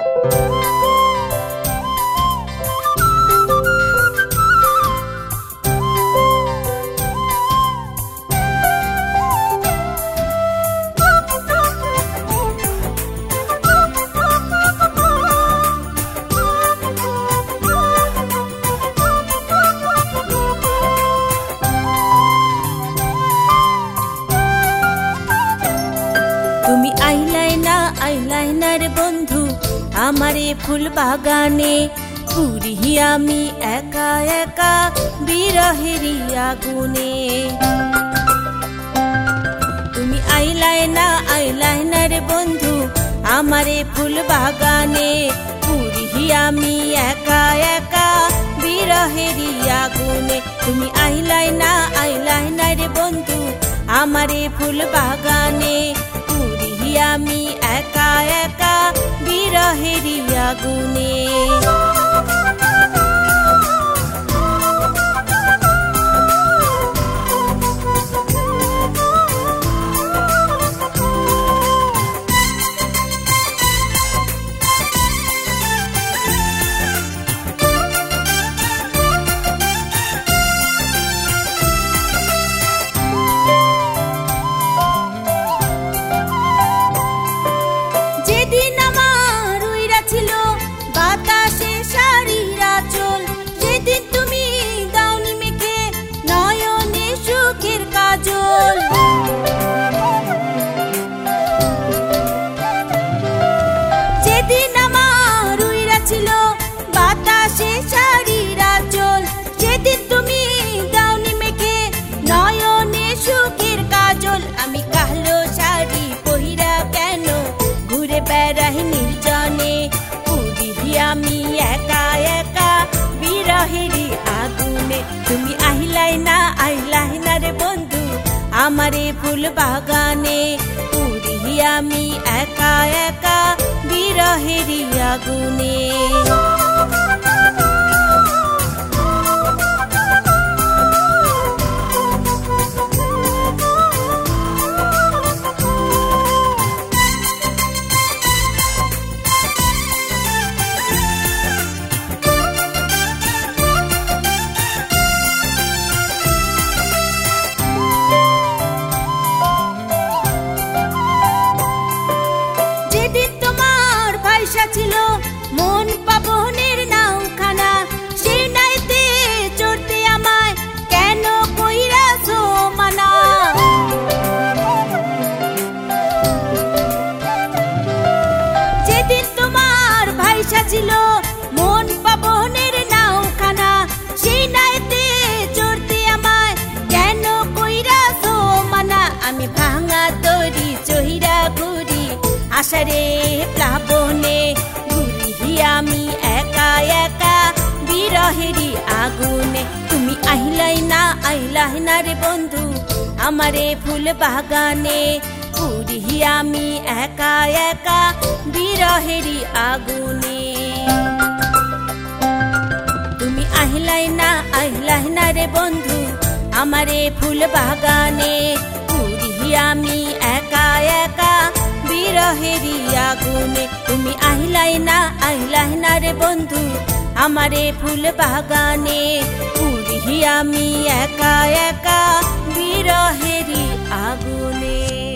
তুমি আইলাই না রে বন্ধু আমারে ফুল বাগানে, পুরি আমি একা একা বিরহেরি আগুনে। তুমি আইলাই না রে বন্ধু আমারে ফুল বাগানে, পুরি আমি একা একা বিরহেরি আগুনে। তুমি আইলাই না রে বন্ধু আমারে ফুল বাগানে, আমি একা একা বিরহেরি আগুনে। যেদিন আমার উইরা ছিল বাতাসে শাড়ির আঁচল, যেদিন তুমি দাওনি মেখে নয়নে সুখের কাজল। আমি কালো শাড়ি পহিরা কেন ঘুরে বেড়াই নির্জনে, পুরি আমি একা একা বিরহেরি আগুনে। তুমি আইলাই না রে বন্ধু আমারে ফুল বাগানে, পুরি আমি একা একা বিরহেরি আগুনে। ছিল মন পাবনের নাওখানা, সেই নাইতে চড়তে আমায় কেন কইরাছো মানা। যেদিন তোমার ভাইসা ছিল মন পাবনের নাওখানা, সেই নাইতে চড়তে আমায় কেন কইরাছো মানা। আমি ভাঙা তরি চহিরা ঘুরি আষাঢ়ে প্লাবনে, ঘুরি আমি একা একা বিরহেরি আগুনে। তুমি আইলাই না রে বন্ধু আমারে ফুল বাগানে, ঘুরি আমি একা একা বিরহেরি আগুনে। তুমি আইলাই না রে বন্ধু আমারে ফুল বাগানে, ঘুরি আমি একা একা বিরহেরি আগুনে। তুমি আইলাই না রে বন্ধু আমারে ফুল বাগানে, পুরি আমি একা একা বিরহেরি আগুনে।